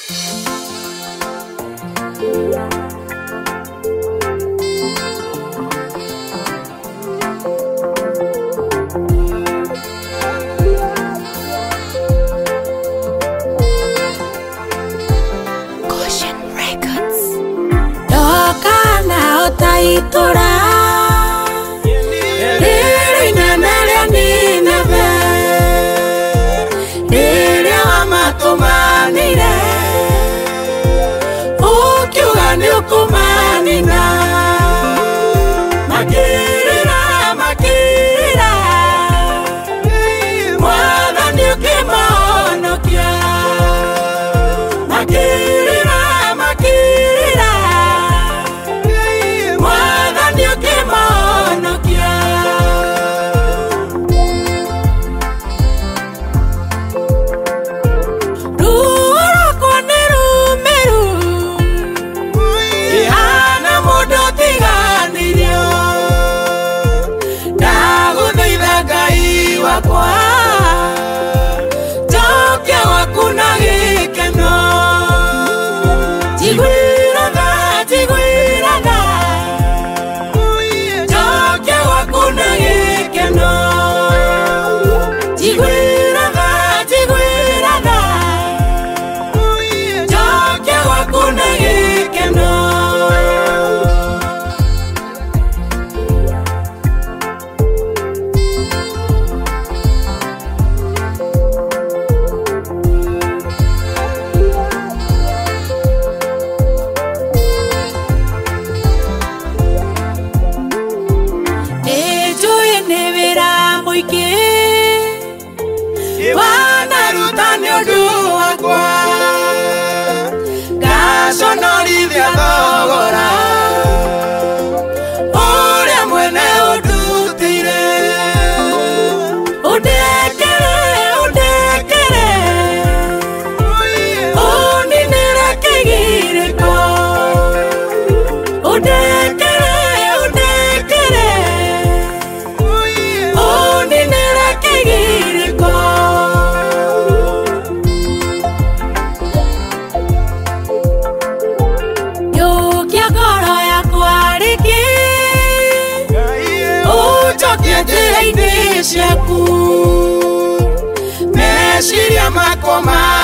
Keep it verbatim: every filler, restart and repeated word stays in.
Itora Diri nanalia nineve Diri wa matumanire Ukiuga ni ukumanina Makirira, makirira Mwathani ukimahonokia Makirira, makirira Kwa Tokia wakuna gikeno Tigwirana, tigwirana Tokia wakuna gikeno Tigwirana, tigwirana Tokia wakuna gikeno Sonoridia dogora Ore mwene udutire Udekere, udekere Uninire kegiriko Udekere, udekere Uninire kegiriko Njira-ini ciaku meciria makwa